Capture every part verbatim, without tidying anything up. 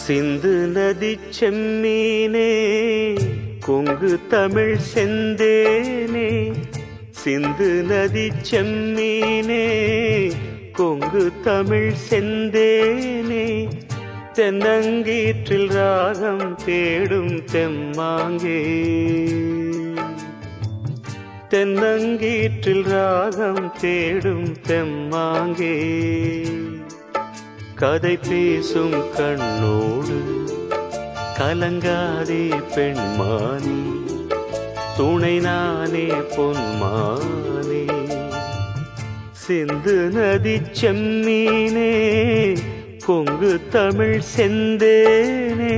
சிந்து நதி செம்மீனே கொங்கு தமிழ் செந்தேனே, சிந்து நதி செம்மீனே கொங்கு தமிழ் செந்தேனே, தென்னங்கீற்றில் ராகம் தேடும் தெம்மாங்கே, தென்னங்கீற்றில் ராகம் தேடும் தெம்மாங்கே, கதை பேசும் கண்ணோடு கலங்காதே பெண்மானே, துணை நானே பொன்மானே, சிந்து நதி செம்மீனே கொங்கு தமிழ் செந்தேனே.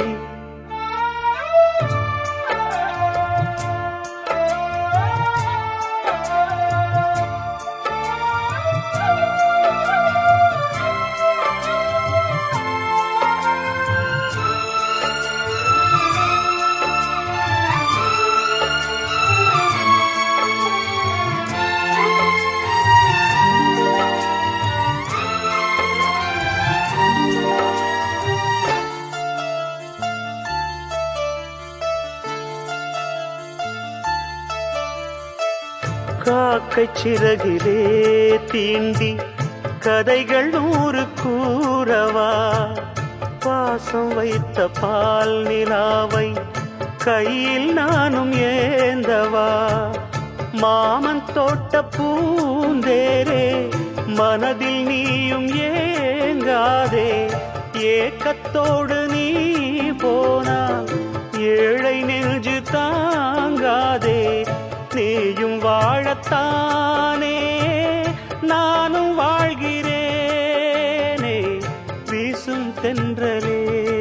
காக்கை சிறகிலே தீண்டி கதைகள் நூறு கூறவா, பாசம் வைத்த பால் நிலாவை கையில் நானும் ஏந்தவா, மாமன் தோட்ட பூந்தேரே மனதில் நீயும் ஏங்காதே, ஏக்கத்தோடு நீ போனால் ஏழை நெஞ்சு தாங்காதே, நீயும் வாழத்தானே நானும் வாழ்கிறேனே, வீசும் தென்றலே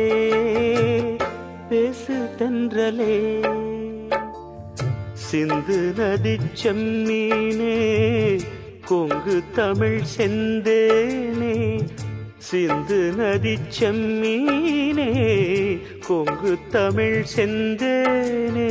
பேசு தென்றலே, சிந்து நதி செம்மீனே கொங்கு தமிழ் செந்தேனே, சிந்து நதி செம்மீனே கொங்கு தமிழ் செந்தேனே.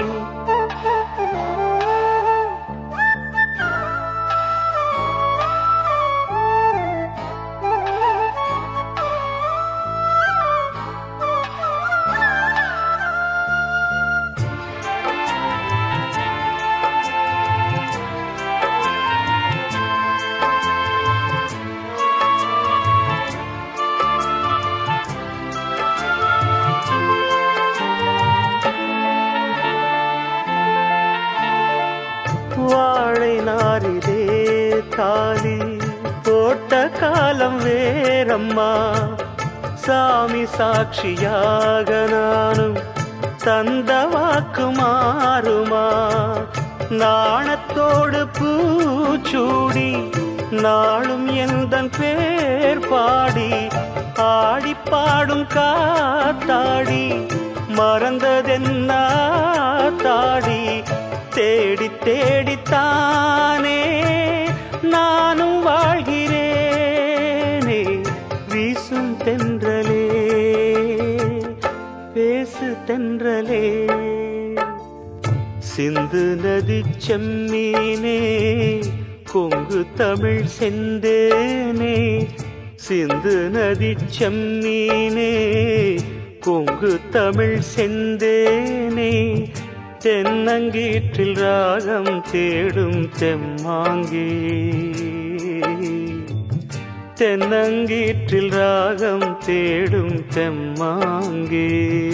வாழை நாரிலே தாலி போட்ட காலம் வேறம்மா, சாமி சாட்சியாக நானும் தந்த வாக்கு மாறுமா, நாணத்தோடு பூச்சூடி நாளும் எந்தன் பேர் பாடி, ஆடி பாடும் காத்தாடி மறந்ததென்ன தாடி, தேடி தேடித்தானே நானும் வாழ்கிறேனே, வீசும் தென்றலே பேசு தென்றலே, சிந்து நதி செம்மீனே கொங்கு தமிழ் செந்தேனே, சிந்து நதி செம்மீனே கொங்கு தமிழ் செந்தேனே, தென்னங்கீற்றில் ராகம் தேடும் தெம்மாங்கே, தென்னங்கீற்றில் ராகம் தேடும் தெம்மாங்கே,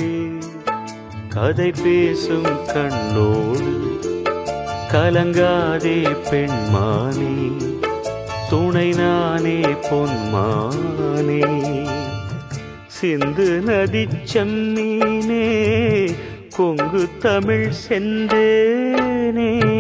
கதை பேசும் கண்ணோடு கலங்காதே பெண்மானே, துணை நானே பொன்மானே, சிந்து நதி செம்மீனே கொங்கு தமிழ் செந்தேனே.